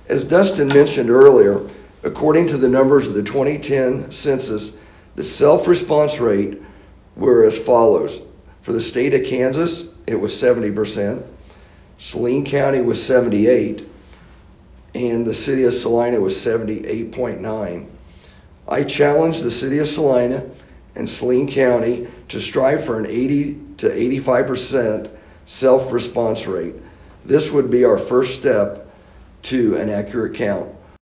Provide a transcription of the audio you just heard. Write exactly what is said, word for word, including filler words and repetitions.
As Dustin mentioned earlier, according to the numbers of the twenty ten census, the self-response rate were as follows. For the state of Kansas, it was seventy percent. Saline County was seventy-eight, and the city of Salina was seventy-eight point nine. I challenge the city of Salina and Saline County to strive for an eighty to eighty-five percent self-response rate. This would be our first step to an accurate count.